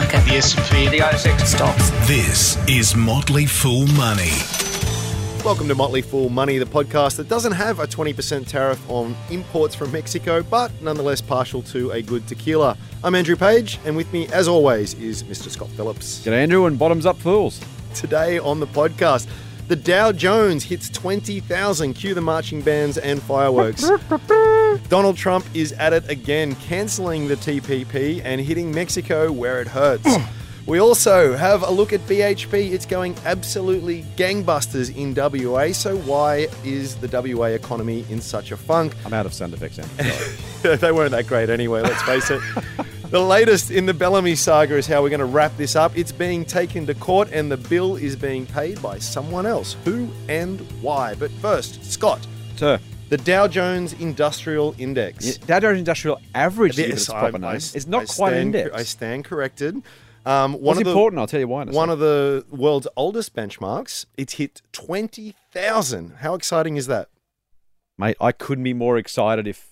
market. The S&P, The ASX Stocks. This is Motley Fool Money. Welcome to Motley Fool Money, the podcast that doesn't have a 20% tariff on imports from Mexico, but nonetheless partial to a good tequila. I'm Andrew Page, and with me, as always, is Mr. Scott Phillips. G'day, Andrew, and bottoms up fools. Today on the podcast, the Dow Jones hits 20,000. Cue the marching bands and fireworks. Donald Trump is at it again, cancelling the TPP and hitting Mexico where it hurts. We also have a look at BHP. It's going absolutely gangbusters in WA. So why is the WA economy in such a funk? I'm out of sound effects, Andrew. They weren't that great anyway, let's face it. The latest in the Bellamy saga is how we're going to wrap this up. It's being taken to court and the bill is being paid by someone else. Who and why? But first, Scott, Sir. the Dow Jones Industrial Index. Dow Jones Industrial Average, to give it its Yes, proper name. It's not I quite an stand- index. I stand corrected. What's important? I'll tell you why in a One second. of the world's oldest benchmarks. It's hit 20,000. How exciting is that? Mate, I couldn't be more excited if...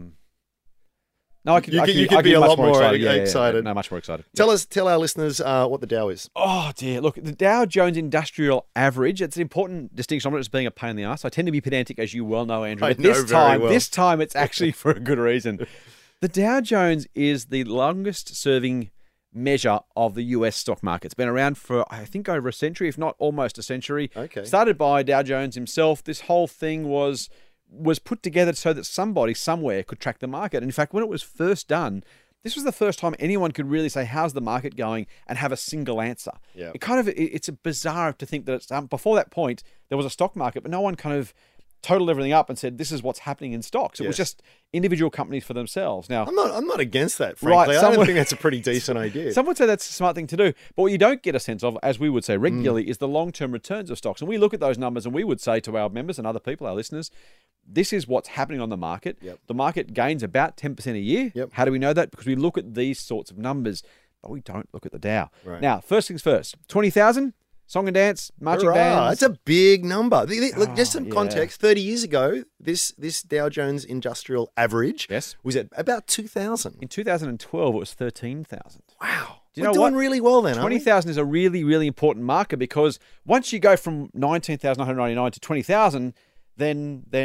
No, I could, You I could- could, you could I be could a much lot more excited. excited. No, much more excited. Tell our listeners what the Dow is. Oh, dear. Look, the Dow Jones Industrial Average, it's an important distinction. I'm not just being a pain in the ass. I tend to be pedantic, as you well know, Andrew. I But know this very time, well. this time it's actually for a good reason. The Dow Jones is the longest serving measure of the US stock market. It's been around for, I think, over a century, if not almost a century. Okay. Started by Dow Jones himself. This whole thing was put together so that somebody somewhere could track the market. And in fact, when it was first done, this was the first time anyone could really say, how's the market going, and have a single answer. Yeah. It's bizarre to think that it's before that point, there was a stock market, but no one kind of totaled everything up and said, this is what's happening in stocks. It was Yes. just individual companies for themselves. Now, I'm not against that, Right, frankly. I someone- don't think that's a pretty decent idea. some would say that's a smart thing to do. But what you don't get a sense of, as we would say regularly, is the long-term returns of stocks. And we look at those numbers and we would say to our members and other people, our listeners, this is what's happening on the market. Yep. The market gains about 10% a year. Yep. How do we know that? Because we look at these sorts of numbers, but we don't look at the Dow. Right. Now, first things first, 20,000, song and dance, marching Hurrah, bands. that's a big number. Look, just some yeah. context. 30 years ago, this Dow Jones Industrial Average Yes. was at about 2,000. In 2012, it was 13,000. Wow. Do you We're know doing what? really well then, aren't we? 20,000 is a really, really important marker, because once you go from 19,999 to 20,000, then We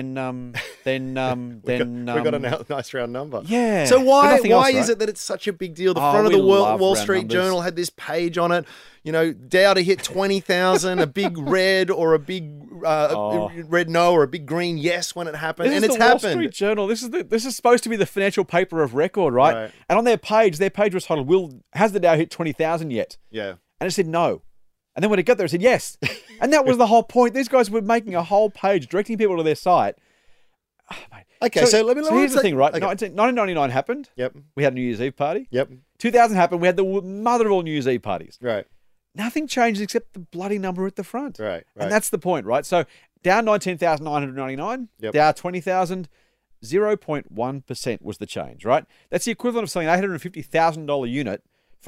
got a nice round number. yeah. So But why nothing else, is right? it that it's such a big deal? The Oh, front of we the love Wall round Street numbers. Journal had this page on it. You know, Dow to hit 20,000, a big red or a big red no or a big green yes when it happened, This and is it's the Wall happened. Street Journal. This is supposed to be the financial paper of record, right? Right. And on their page was titled, has the Dow hit 20,000 yet? Yeah. And it said no. And then when it got there, it said yes. And that was the whole point. These guys were making a whole page, directing people to their site. Oh, mate. Okay, so let me- here's the let's thing, right? okay. 1999 happened. Yep. We had a New Year's Eve party. Yep. 2000 happened. We had the mother of all New Year's Eve parties. Right. Nothing changes except the bloody number at the front. Right. Right. And that's the point, right? So down 19,999, Yep. down 20,000, 0.1% was the change, right? That's the equivalent of selling an $850,000 unit for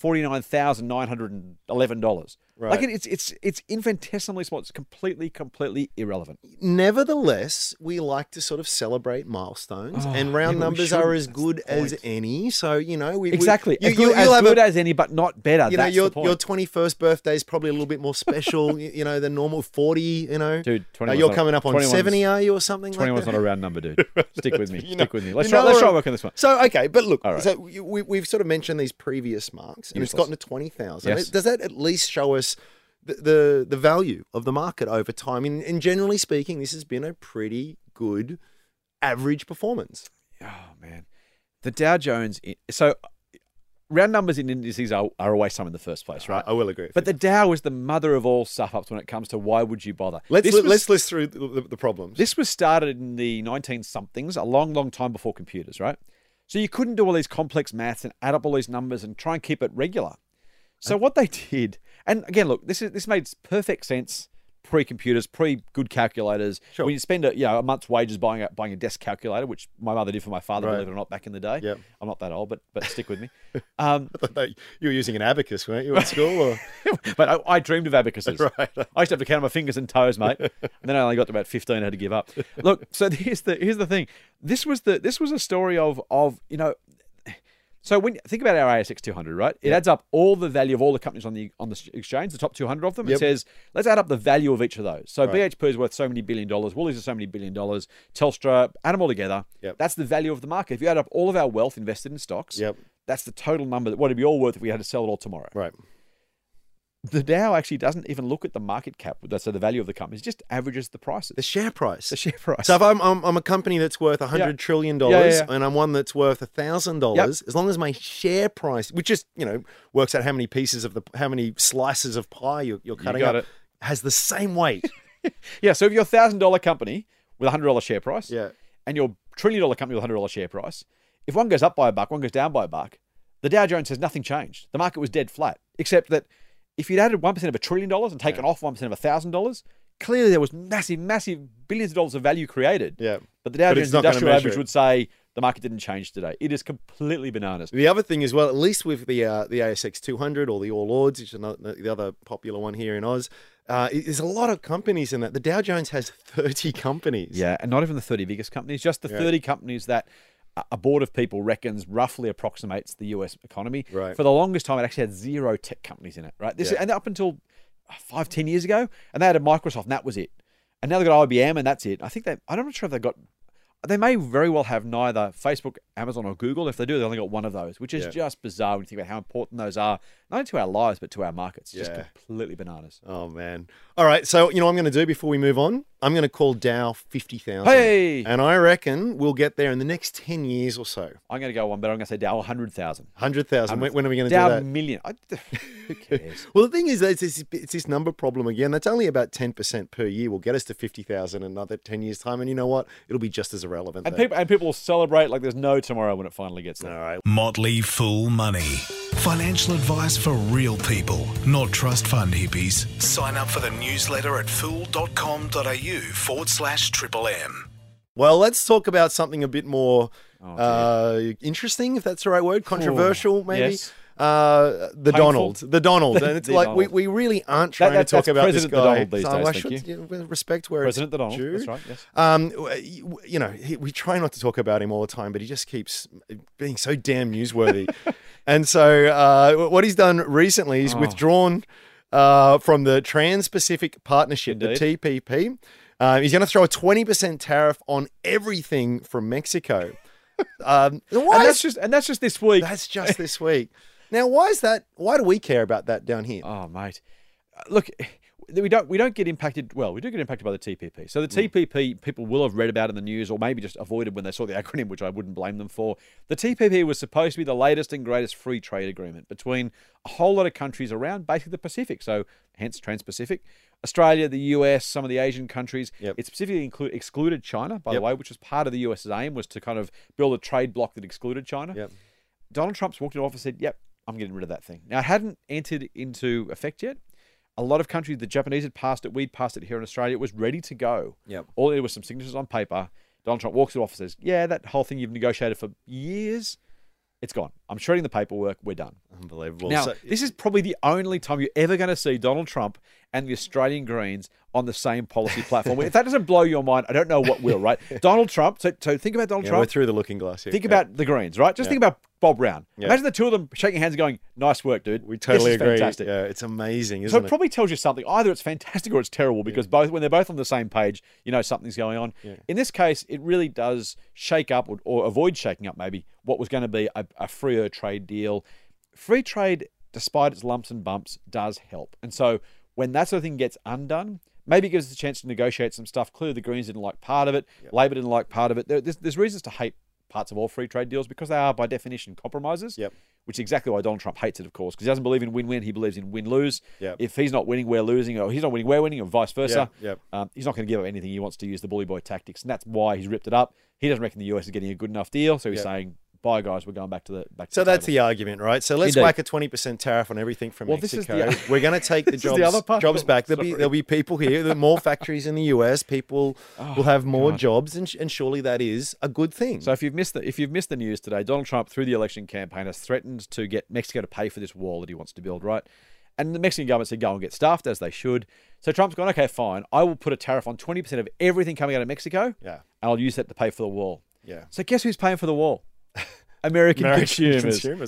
$849,911. Right. Like it's infinitesimally small. It's completely irrelevant. Nevertheless, we like to sort of celebrate milestones, and round yeah, but we numbers shouldn't. are as That's good the as point. any. So Exactly. You, as good, will have as any, but not better. You know, That's your the point. your 21st birthday is probably a little bit more special, than normal 40. Dude, 21's you're not- coming up on 21's 70, are you, or something like 21's that? not a round number, dude. Stick with me. You know- Stick with me. Let's you know try where- work on this one. So, okay, but look, All right. so we've sort of mentioned these previous marks, and it's Useless. gotten to 20,000. Yes. Does that at least show us the value of the market over time? And generally speaking, this has been a pretty good average performance. Oh, man. The Dow Jones, so round numbers in indices are a waste of time in the first place, right? I will agree. But the Dow is the mother of all stuff-ups when it comes to why would you bother. Let's This was- list through the problems. This was started in the 19-somethings, a long, long time before computers, right? So you couldn't do all these complex maths and add up all these numbers and try and keep it regular. So what they did, and again, look, this made perfect sense pre-computers, pre-good calculators. Sure. When you spend a month's wages buying a desk calculator, which my mother did for my father, Right. believe it or not, back in the day. Yep. I'm not that old, but stick with me. I thought you were using an abacus, weren't you, at school? Or? But I dreamed of abacuses. Right. I used to have to count on my fingers and toes, mate. And then I only got to about 15 and had to give up. Look, so here's the thing. This was a story of So when think about our ASX 200, right? It adds up all the value of all the companies on the exchange, the top 200 of them. It says, let's add up the value of each of those. So BHP is worth so many $1 billion. Woolies is so many $1 billion. Telstra, add them all together. That's the value of the market. If you add up all of our wealth invested in stocks, that's the total number. What it'd be all worth if we had to sell it all tomorrow. Right. The Dow actually doesn't even look at the market cap, so the value of the company. It just averages the prices. The share price. The share price. So if I'm a company that's worth $100 trillion and I'm one that's worth $1,000, as long as my share price, which just works out how many how many slices of pie you're cutting up, has the same weight. So if you're a $1,000 company with a $100 share price, and you're $1 trillion company with a $100 share price, if one goes up by a buck, one goes down by a buck, the Dow Jones says nothing changed. The market was dead flat, except that if you'd added 1% of $1 trillion and taken off 1% of $1,000, clearly there was massive billions of dollars of value created. Yeah. But the Dow Jones Industrial Average would say the market didn't change today. It is completely bananas. The other thing as well, at least with the ASX 200 or the All Ords, which is the other popular one here in Oz, there's a lot of companies in that. The Dow Jones has 30 companies. Yeah, and not even the 30 biggest companies, just the 30 companies that a board of people reckons roughly approximates the US economy. Right. For the longest time, it actually had 0 tech companies in it, right? And up until 5-10 years ago, and they had a Microsoft, and that was it. And now they've got IBM, and that's it. I'm not sure if they may very well have neither Facebook, Amazon, or Google. If they do, they only got one of those, which is just bizarre when you think about how important those are, not only to our lives, but to our markets. Just completely bananas. Oh, man. All right, so what I'm going to do before we move on? I'm going to call Dow 50,000. Hey! And I reckon we'll get there in the next 10 years or so. I'm going to go one better. I'm going to say Dow 100,000. 100,000. When are we going to do Dow that? million. Who cares? Well, the thing is, it's this number problem again. That's only about 10% per year. Will get us to 50,000 in another 10 years' time. And you know what? It'll be just as irrelevant. And people will celebrate like there's no tomorrow when it finally gets there. All right. Motley Fool Money. Financial advice for real people, not trust fund hippies. Sign up for the newsletter at fool.com.au/Triple M. Well, let's talk about something a bit more interesting, if that's the right word. Controversial, maybe. Yes. The Donald. And it's like, we really aren't trying to talk about President this guy. The Donald these days, thank you. Respect where President the Donald, due. that's right, yes. We try not to talk about him all the time, but he just keeps being so damn newsworthy. And so what he's done recently is withdrawn from the Trans-Pacific Partnership, the TPP. He's going to throw a 20% tariff on everything from Mexico. And that's just this week. That's just this week. Now, why is that? Why do we care about that down here? Oh, mate. Look, we don't get impacted. Well, we do get impacted by the TPP. So the TPP, people will have read about in the news or maybe just avoided when they saw the acronym, which I wouldn't blame them for. The TPP was supposed to be the latest and greatest free trade agreement between a whole lot of countries around basically the Pacific. So hence Trans-Pacific. Australia, the US, some of the Asian countries. It specifically excluded China, by the way, which was part of the US's aim, was to kind of build a trade bloc that excluded China. Donald Trump's walked into office and said, yep, I'm getting rid of that thing. Now, it hadn't entered into effect yet. A lot of countries, the Japanese had passed it, we'd passed it here in Australia, it was ready to go. All there was some signatures on paper. Donald Trump walks into office and says, yeah, that whole thing you've negotiated for years, it's gone. I'm shredding the paperwork, we're done. Unbelievable. Now, this is probably the only time you're ever going to see Donald Trump and the Australian Greens on the same policy platform. If that doesn't blow your mind, I don't know what will, right? Donald Trump, so think about Donald Trump. We're through the looking glass here. Think about the Greens, right? Just think about Bob Brown. Imagine the two of them shaking hands and going, nice work, dude. We totally agree. Fantastic. Yeah, it's amazing, isn't so it? It probably tells you something. Either it's fantastic or it's terrible because when they're both on the same page, you know something's going on. In this case, it really does shake up or avoid shaking up maybe what was going to be a freer trade deal. Free trade, despite its lumps and bumps, does help. And so when that sort of thing gets undone, maybe it gives us a chance to negotiate some stuff. Clearly, the Greens didn't like part of it. Labor didn't like part of it. There's reasons to hate parts of all free trade deals because they are, by definition, compromises, which is exactly why Donald Trump hates it, of course, because he doesn't believe in win-win. He believes in win-lose. If he's not winning, we're losing, or he's not winning, we're winning, or vice versa. He's not going to give up anything. He wants to use the bully boy tactics, and that's why he's ripped it up. He doesn't reckon the US is getting a good enough deal, so he's saying, bye, guys, we're going back to the So that's the argument, right? So let's whack a 20% tariff on everything from Mexico. We're going to take the jobs back. There'll be people here. There are more factories in the US. People will have more jobs, and surely that is a good thing. So if you've missed the news today, Donald Trump, through the election campaign, has threatened to get Mexico to pay for this wall that he wants to build, right? And the Mexican government said, go and get staffed, as they should. So Trump's gone, okay, fine. I will put a tariff on 20% of everything coming out of Mexico, and I'll use that to pay for the wall. So guess who's paying for the wall? American consumers.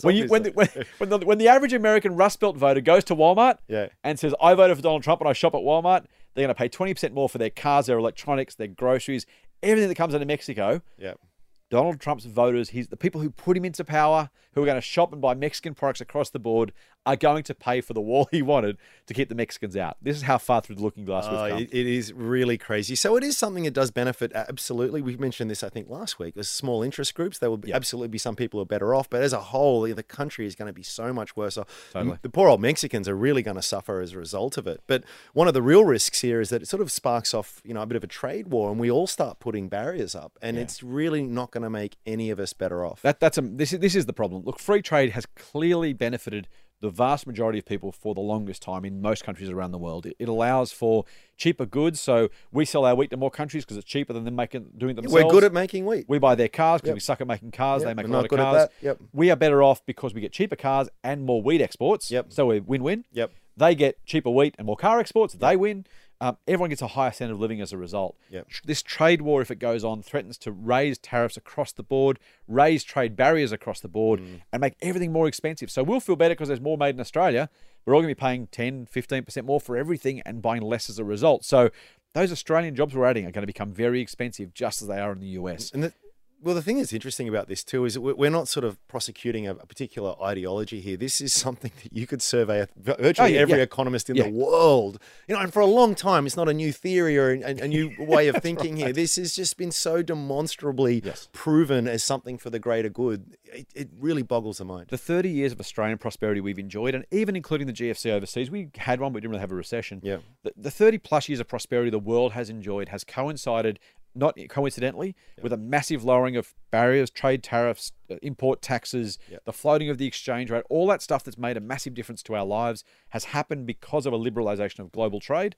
When the average American Rust Belt voter goes to Walmart and says, I voted for Donald Trump and I shop at Walmart, they're going to pay 20% more for their cars, their electronics, their groceries, everything that comes out of Mexico. Yeah. Donald Trump's voters, the people who put him into power, who are going to shop and buy Mexican products across the board, are going to pay for the wall he wanted to keep the Mexicans out. This is how far through the looking glass we've come. It is really crazy. So it is something that does benefit, absolutely. We mentioned this, I think, last week. There's small interest groups. There will absolutely be some people who are better off, but as a whole, the country is going to be so much worse off. Totally. The poor old Mexicans are really going to suffer as a result of it. But one of the real risks here is that it sort of sparks off, a bit of a trade war, and we all start putting barriers up, and it's really not going to make any of us better off. This is the problem. Look, free trade has clearly benefited the vast majority of people for the longest time in most countries around the world. It allows for cheaper goods. So we sell our wheat to more countries because it's cheaper than them doing it themselves. We're good at making wheat. We buy their cars because we suck at making cars. They make a lot of good cars. At that. We are better off because we get cheaper cars and more wheat exports. So we win-win. They get cheaper wheat and more car exports. They win. Everyone gets a higher standard of living as a result. This trade war, if it goes on, threatens to raise tariffs across the board, raise trade barriers across the board, and make everything more expensive. So we'll feel better because there's more made in Australia. We're all going to be paying 10, 15% more for everything and buying less as a result. So those Australian jobs we're adding are going to become very expensive, just as they are in the US. Well, the thing that's interesting about this too is that we're not sort of prosecuting a particular ideology here. This is something that you could survey virtually every economist in the world. And for a long time, it's not a new theory or a new way of thinking here. This has just been so demonstrably proven as something for the greater good. It really boggles the mind. The 30 years of Australian prosperity we've enjoyed, and even including the GFC overseas, we had one, but we didn't really have a recession. The 30 plus years of prosperity the world has enjoyed has coincided, not coincidentally, with a massive lowering of barriers, trade tariffs, import taxes, the floating of the exchange rate, all that stuff that's made a massive difference to our lives has happened because of a liberalisation of global trade.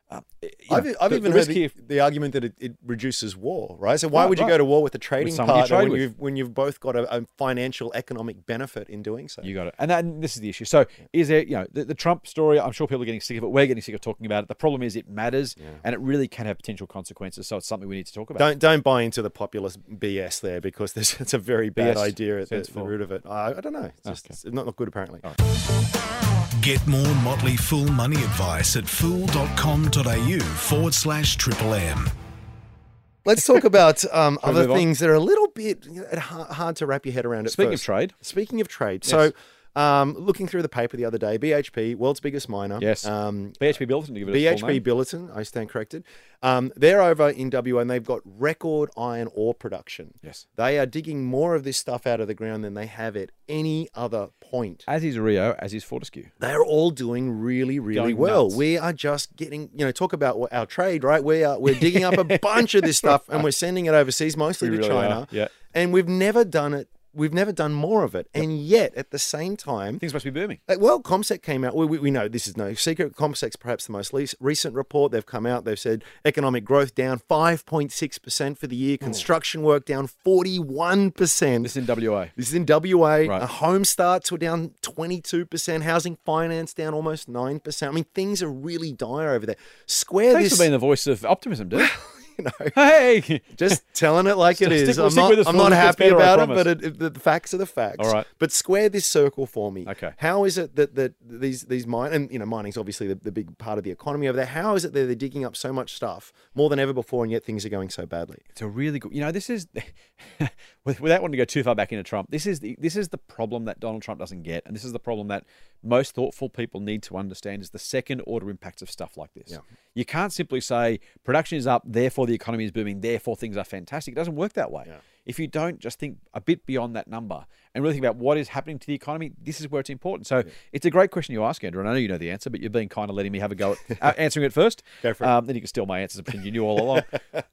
I've even heard the argument that it reduces war, right? So why would you go to war with a trading partner when you've both got a financial, economic benefit in doing so? You got it. And this is the issue. So is there, the Trump story, I'm sure people are getting sick of it. We're getting sick of talking about it. The problem is it matters and it really can have potential consequenses. So it's something we need to talk about. Don't buy into the populist BS there because it's a very bad idea at the root of it. I don't know. It's not good apparently. Get more Motley Fool money advice at fool.com.au/Triple M. Let's talk about other things that are a little bit hard to wrap your head around at Speaking first. of trade. So looking through the paper the other day, BHP, world's biggest miner. Yes. BHP Billiton, to give it its full name. Billiton, I stand corrected. They're over in WA and they've got record iron ore production. Yes. They are digging more of this stuff out of the ground than they have at any other point. As is Rio, as is Fortescue. They're all doing really, really well. Nuts. We are just getting, talk about our trade, right? We're digging up a bunch of this stuff and we're sending it overseas, mostly to China. And we've never done it. We've never done more of it. And yet, at the same time... Things must be booming. Well, CommSec came out. We know this is no secret. CommSec's perhaps the most recent report. They've come out. They've said economic growth down 5.6% for the year. Construction work down 41%. This is in WA. Right. Home starts were down 22%. Housing finance down almost 9%. I mean, things are really dire over there. Thanks for being the voice of optimism, dude. Hey, just telling it like it is. I'm not happy about it, but the facts are the facts. All right. But square this circle for me. Okay. How is it that these mine and mining's obviously the big part of the economy over there? How is it that they're digging up so much stuff more than ever before, and yet things are going so badly? It's a really good. This is without wanting to go too far back into Trump. This is the problem that Donald Trump doesn't get, and this is the problem that most thoughtful people need to understand is the second order impacts of stuff like this. You can't simply say production is up, therefore the economy is booming, therefore things are fantastic. It doesn't work that way. If you don't just think a bit beyond that number and really think about what is happening to the economy, this is where it's important. So it's a great question you ask, Andrew, and I know you know the answer, but you've been kind of letting me have a go at answering it first. Go for it. Then you can steal my answers and pretend you knew all along.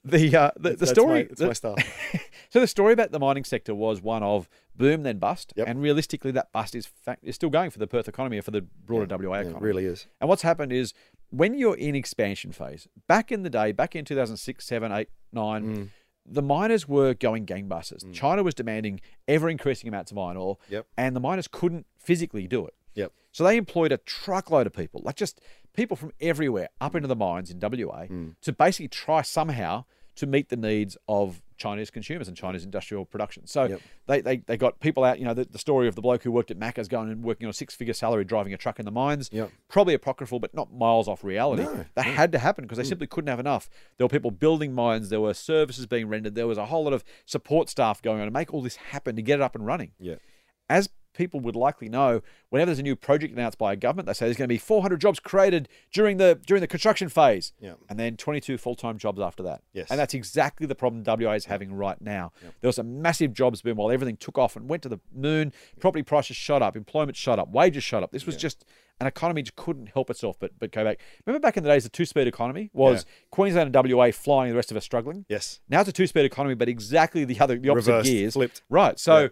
The story... That's my style. So the story about the mining sector was one of boom, then bust. And realistically, that bust is still going for the Perth economy or for the broader WA economy. It really is. And what's happened is when you're in expansion phase, back in the day, back in 2006, 7, 8, 9, the miners were going gangbusters. China was demanding ever-increasing amounts of iron ore, and the miners couldn't physically do it. So they employed a truckload of people, like just people from everywhere up into the mines in WA to basically try somehow to meet the needs of Chinese consumers and Chinese industrial production. So they got people out, the story of the bloke who worked at Macca's going and working on a 6-figure salary driving a truck in the mines, probably apocryphal, but not miles off reality. That had to happen because they simply couldn't have enough. There were people building mines, there were services being rendered, there was a whole lot of support staff going on to make all this happen, to get it up and running. As people would likely know, whenever there's a new project announced by a government, they say there's going to be 400 jobs created during the construction phase, and then 22 full-time jobs after that. And that's exactly the problem WA is having right now. There was a massive jobs boom while everything took off and went to the moon. Property prices shot up, employment shot up, wages shot up. This was just an economy just couldn't help itself but go back. Remember back in the days, the two-speed economy was Queensland and WA flying, the rest of us struggling. Now it's a two-speed economy, but exactly the opposite Reversed, gears. flipped. Right. So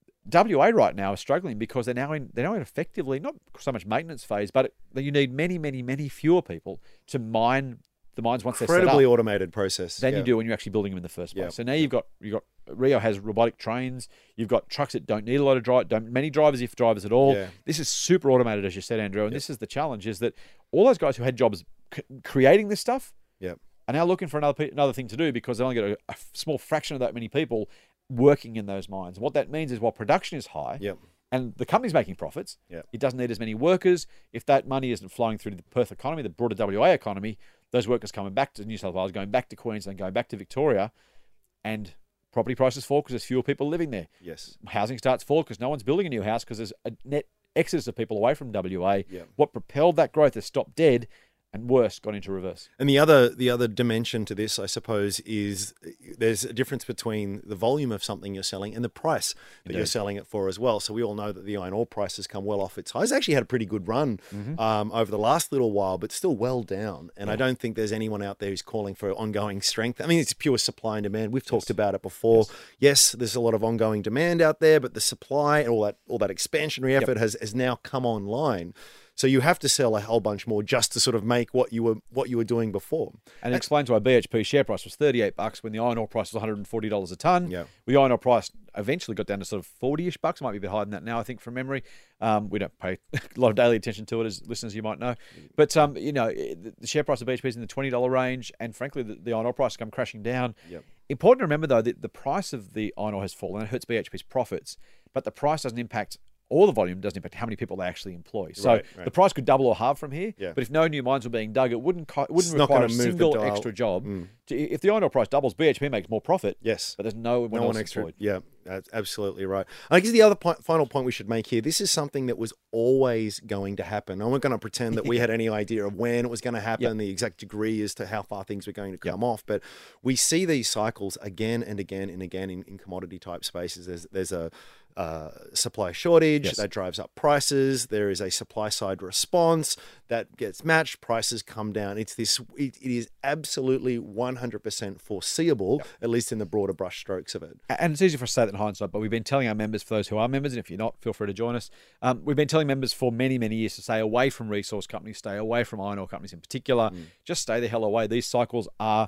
WA right now is struggling because they're now in effectively not so much maintenance phase, but you need many fewer people to mine the mines once they're set up. Incredibly automated process. Than you do when you're actually building them in the first place. So now you've got Rio has robotic trains. You've got trucks that don't need a lot of many drivers, if drivers at all. This is super automated, as you said, Andrew. And this is the challenge: is that all those guys who had jobs creating this stuff are now looking for another thing to do because they only get a small fraction of that many people working in those mines. And what that means is while production is high and the company's making profits, it doesn't need as many workers. If that money isn't flowing through to the Perth economy, the broader WA economy, those workers coming back to New South Wales, going back to Queensland, going back to Victoria, and property prices fall because there's fewer people living there. Housing starts fall because no one's building a new house because there's a net exodus of people away from WA. What propelled that growth has stopped dead, and worse, gone into reverse. And the other dimension to this, I suppose, is there's a difference between the volume of something you're selling and the price that you're selling it for as well. So we all know that the iron ore price has come well off its highs. It's actually had a pretty good run over the last little while, but still well down. And I don't think there's anyone out there who's calling for ongoing strength. I mean, it's pure supply and demand. We've talked about it before. Yes, there's a lot of ongoing demand out there, but the supply and all that expansionary effort has now come online. So you have to sell a whole bunch more just to sort of make what you were doing before. And explains why BHP share price was $38 when the iron ore price was $140 a ton. The iron ore price eventually got down to sort of 40-ish bucks. It might be a bit higher than that now, I think, from memory. We don't pay a lot of daily attention to it, as listeners you might know. But the share price of BHP is in the $20 range, and frankly, the iron ore price has come crashing down. Important to remember, though, that the price of the iron ore has fallen. It hurts BHP's profits, but the price doesn't impact. All the volume doesn't impact how many people they actually employ. So the price could double or halve from here. But if no new mines were being dug, it wouldn't require a single extra job. If the iron ore price doubles, BHP makes more profit. But there's no one extra. Employed. Yeah, that's absolutely right. I guess the other final point we should make here, this is something that was always going to happen. I'm not going to pretend that we had any idea of when it was going to happen, the exact degree as to how far things were going to come off. But we see these cycles again and again and again in commodity type spaces. There's a supply shortage that drives up prices. There is a supply side response that gets matched. Prices come down. It is absolutely 100% foreseeable, at least in the broader brush strokes of it. And it's easy for us to say that in hindsight, but we've been telling our members, for those who are members, and if you're not, feel free to join us. We've been telling members for many years to stay away from resource companies, stay away from iron ore companies in particular. Just stay the hell away. These cycles are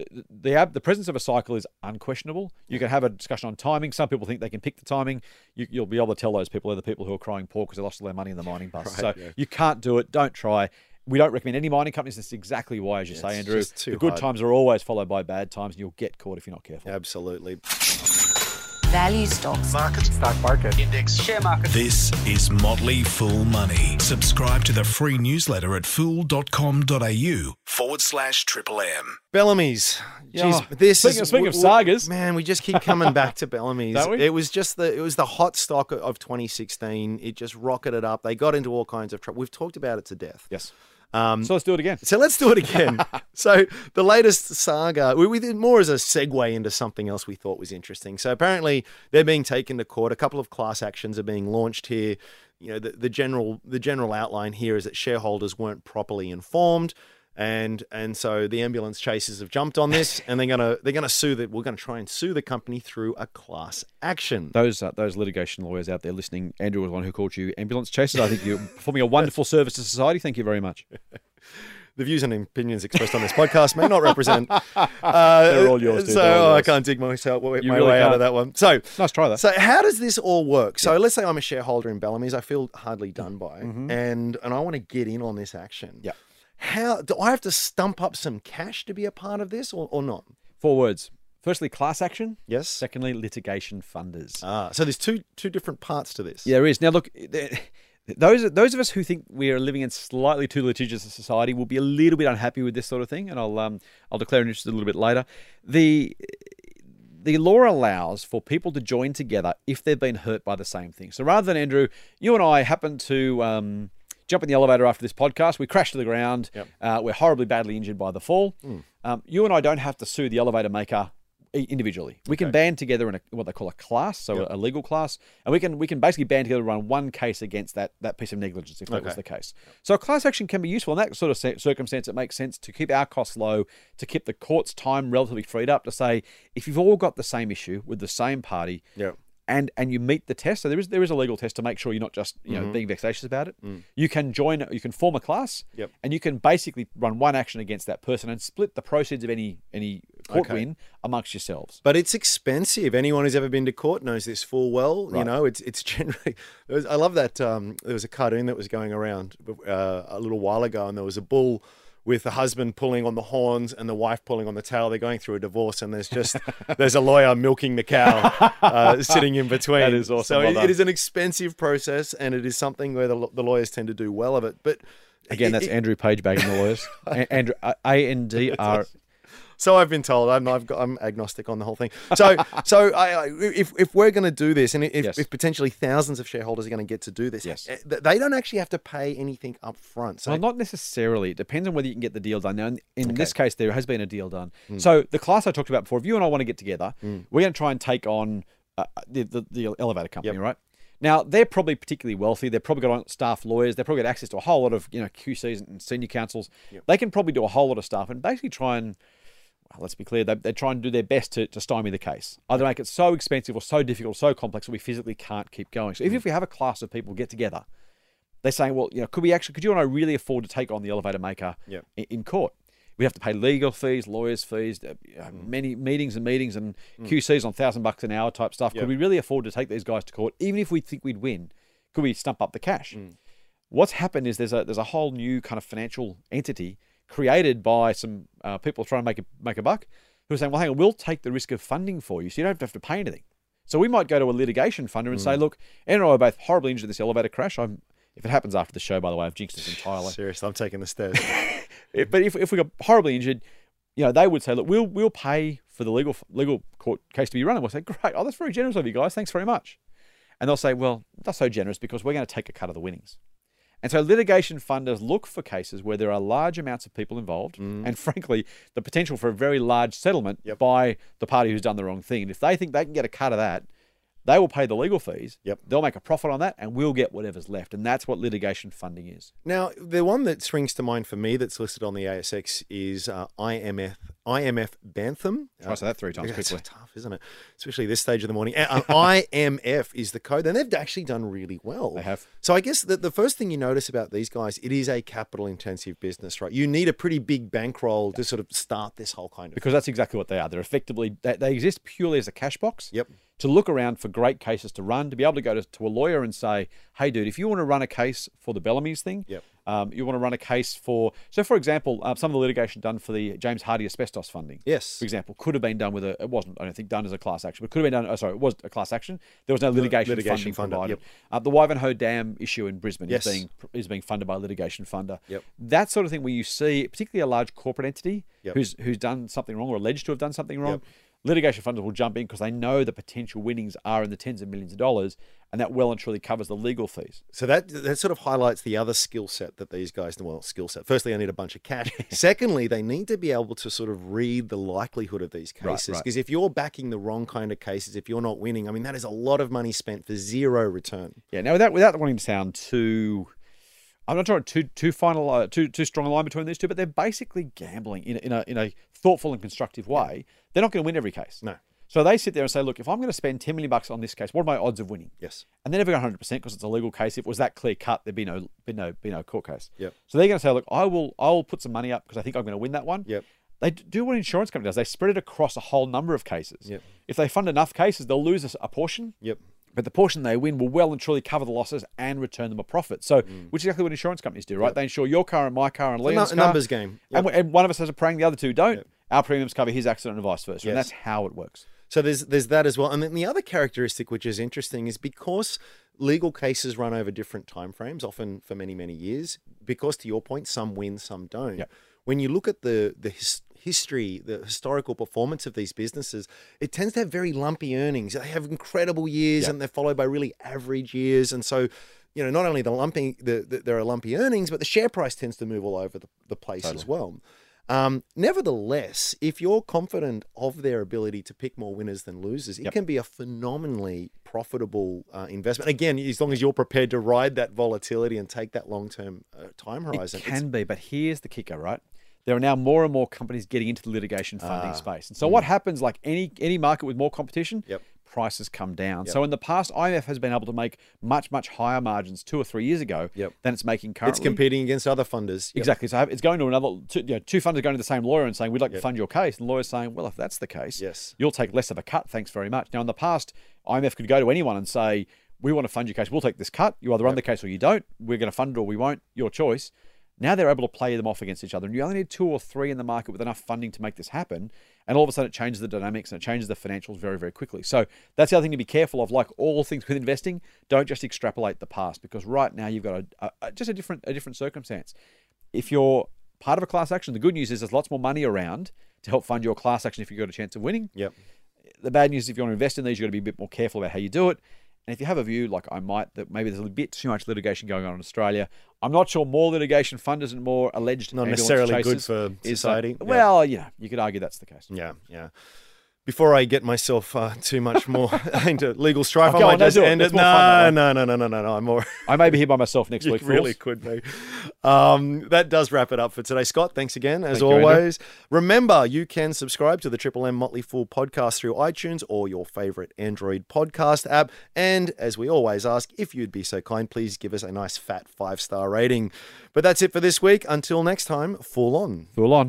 the presence of a cycle is unquestionable. You can have a discussion on timing. Some people think they can pick the timing. You'll be able to tell those people are the people who are crying poor because they lost all their money in the mining bust. You can't do it. Don't try. We don't recommend any mining companies. That's exactly why, as you say, Andrew. The good times are always followed by bad times, and you'll get caught if you're not careful. Absolutely. Value stocks. Market. Stock market. Index. Share market. This is Motley Fool Money. Subscribe to the free newsletter at fool.com.au/Triple M. Bellamy's. Speaking of sagas. Man, we just keep coming back to Bellamy's. It was the hot stock of 2016. It just rocketed up. They got into all kinds of trouble. We've talked about it to death. Yes. So let's do it again. So the latest saga, we did more as a segue into something else we thought was interesting. So apparently they're being taken to court. A couple of class actions are being launched here. You know, the general outline here is that shareholders weren't properly informed. And so the ambulance chasers have jumped on this, and we're going to try and sue the company through a class action. Those litigation lawyers out there listening, Andrew was one who called you ambulance chasers. I think you're performing a wonderful service to society. Thank you very much. The views and opinions expressed on this podcast may not represent. They're all yours, dude. So I can't dig my way out of that one. So nice try that. So how does this all work? So let's say I'm a shareholder in Bellamy's. I feel hardly done by, and I want to get in on this action. How do I have to stump up some cash to be a part of this, or not? 4 words: firstly, class action. Yes. Secondly, litigation funders. So there's two different parts to this. Yeah, there is. Now, look, those of us who think we are living in slightly too litigious a society will be a little bit unhappy with this sort of thing, and I'll declare an interest a little bit later. The law allows for people to join together if they've been hurt by the same thing. So rather than, Andrew, you and I happen to jump in the elevator after this podcast, we crash to the ground, we're horribly badly injured by the fall. You and I don't have to sue the elevator maker individually. We can band together in what they call a class, so a legal class, and we can basically band together and run one case against that piece of negligence if that was the case. So a class action can be useful in that sort of circumstance. It makes sense to keep our costs low, to keep the court's time relatively freed up, to say if you've all got the same issue with the same party, and you meet the test. So there is a legal test to make sure you're not just being vexatious about it. You can form a class, and you can basically run one action against that person and split the proceeds of any court win amongst yourselves. But it's expensive. Anyone who's ever been to court knows this full well. Right. You know, it's generally. I love that there was a cartoon that was going around a little while ago, and there was a bull with the husband pulling on the horns and the wife pulling on the tail. They're going through a divorce, and there's a lawyer milking the cow sitting in between. That is awesome. So Well done. it is an expensive process, and it is something where the lawyers tend to do well of it. But Again, that's Andrew Page bagging the lawyers. Andrew, ANDR. So I've been told. I'm agnostic on the whole thing. So if we're going to do this, and if potentially thousands of shareholders are going to get to do this, they don't actually have to pay anything up front. So Well, not necessarily. It depends on whether you can get the deal done. Now, in this case, there has been a deal done. So the class I talked about before, if you and I want to get together, we're going to try and take on the elevator company, right? Now, they're probably particularly wealthy. They've probably got staff lawyers. They've probably got access to a whole lot of QCs and senior counsels. They can probably do a whole lot of stuff and basically try and, well, let's be clear, they try and do their best to stymie the case. Either make it so expensive or so difficult, so complex that we physically can't keep going. So even if we have a class of people get together, they're saying, well, could you and I really afford to take on the elevator maker in court? We have to pay legal fees, lawyers' fees, many meetings and QCs on $1,000 an hour type stuff. Could we really afford to take these guys to court, even if we think we'd win? Could we stump up the cash? What's happened is there's a whole new kind of financial entity created by some people trying to make a buck, who are saying, well, hang on, we'll take the risk of funding for you, so you don't have to pay anything. So we might go to a litigation funder and say, look, Anna and I are both horribly injured in this elevator crash. If it happens after the show, by the way, I've jinxed this entirely. Seriously, I'm taking the stairs. But if we got horribly injured, they would say, look, we'll pay for the legal court case to be run. And we'll say, great, that's very generous of you guys. Thanks very much. And they'll say, well, that's so generous because we're going to take a cut of the winnings. And so litigation funders look for cases where there are large amounts of people involved and, frankly, the potential for a very large settlement by the party who's done the wrong thing. And if they think they can get a cut of that, they will pay the legal fees. They'll make a profit on that, and we'll get whatever's left. And that's what litigation funding is. Now, the one that springs to mind for me that's listed on the ASX is IMF Bantham. Try say that 3 times quickly. It's tough, isn't it? Especially this stage of the morning. IMF is the code, and they've actually done really well. They have. So I guess the first thing you notice about these guys, it is a capital-intensive business, right? You need a pretty big bankroll to sort of start this whole kind of Because that's exactly what they are. They're effectively, they exist purely as a cash box. Yep. To look around for great cases to run, to be able to go to a lawyer and say, hey, dude, if you want to run a case for the Bellamy's thing, you want to run a case for... So, for example, some of the litigation done for the James Hardie asbestos funding, yes, for example, could have been done with it wasn't, I don't think, done as a class action, but could have been done... it was a class action. There was no litigation funding provided. The Wivenhoe Dam issue in Brisbane is being funded by a litigation funder. That sort of thing where you see, particularly a large corporate entity who's done something wrong or alleged to have done something wrong, litigation funders will jump in because they know the potential winnings are in the tens of millions of dollars, and that well and truly covers the legal fees. So that sort of highlights the other skill set that these guys, skill set. Firstly, they need a bunch of cash. Secondly, they need to be able to sort of read the likelihood of these cases. Because if you're backing the wrong kind of cases, if you're not winning, I mean, that is a lot of money spent for zero return. Yeah, now without wanting to sound too... I'm not trying too strong a line between these two, but they're basically gambling in a thoughtful and constructive way. They're not going to win every case. No. So they sit there and say, look, if I'm going to spend $10 million on this case, what are my odds of winning? Yes. And they're never going 100% because it's a legal case. If it was that clear cut, there'd be no court case. Yep. So they're going to say, look, I will put some money up because I think I'm going to win that one. Yep. They do what an insurance company does. They spread it across a whole number of cases. Yep. If they fund enough cases, they'll lose a portion. Yep. But the portion they win will well and truly cover the losses and return them a profit. So, which is exactly what insurance companies do, right? Yep. They insure your car and my car and Leon's car. Numbers game. Yep. And one of us has a prang, the other two don't. Yep. our premiums cover his accident and vice versa. And Yes. that's how it works. So there's that as well. And then the other characteristic which is interesting is because legal cases run over different timeframes, often for many, many years, because to your point, some win, some don't. Yep. When you look at the history, the historical performance of these businesses, it tends to have very lumpy earnings. They have incredible years Yep. and they're followed by really average years. And so, not only there are lumpy earnings, but the share price tends to move all over the place as well. Nevertheless, if you're confident of their ability to pick more winners than losers, it can be a phenomenally profitable investment. Again, as long as you're prepared to ride that volatility and take that long-term time horizon. It can be, but here's the kicker, right? There are now more and more companies getting into the litigation funding space. And so what happens, like any market with more competition, prices come down. So in the past, IMF has been able to make much, much higher margins 2 or 3 years ago than it's making currently. It's competing against other funders. Exactly. So it's going to another, two funders going to the same lawyer and saying, we'd like to fund your case. And the lawyer's saying, well, if that's the case, you'll take less of a cut. Thanks very much. Now, in the past, IMF could go to anyone and say, we want to fund your case. We'll take this cut. You either run the case or you don't. We're going to fund it or we won't. Your choice. Now they're able to play them off against each other. And you only need 2 or 3 in the market with enough funding to make this happen. And all of a sudden it changes the dynamics and it changes the financials very, very quickly. So that's the other thing to be careful of. Like all things with investing, don't just extrapolate the past, because right now you've got just a different circumstance. If you're part of a class action, the good news is there's lots more money around to help fund your class action if you've got a chance of winning. The bad news is if you want to invest in these, you've got to be a bit more careful about how you do it. And if you have a view, like I might, that maybe there's a bit too much litigation going on in Australia, I'm not sure more litigation funders and more alleged Not ambulance necessarily good chasers for society. Well, you could argue that's the case. Yeah. Before I get myself too much more into legal strife, I Go might on, just do it. end it. It's more fun No. that I'm more. I may be here by myself next You week. really fools. could be. That does wrap it up for today. Scott, thanks again, as Thank you, Andrew. always. Remember, you can subscribe to the Triple M Motley Fool podcast through iTunes or your favorite Android podcast app. And as we always ask, if you'd be so kind, please give us a nice fat 5-star rating. But that's it for this week. Until next time, Fool on. Fool on.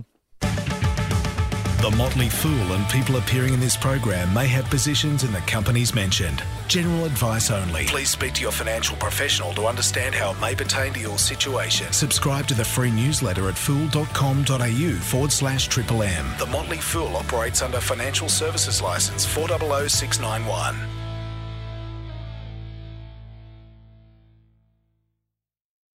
The Motley Fool and people appearing in this program may have positions in the companies mentioned. General advice only. Please speak to your financial professional to understand how it may pertain to your situation. Subscribe to the free newsletter at fool.com.au/Triple M. The Motley Fool operates under Financial Services Licence 400691.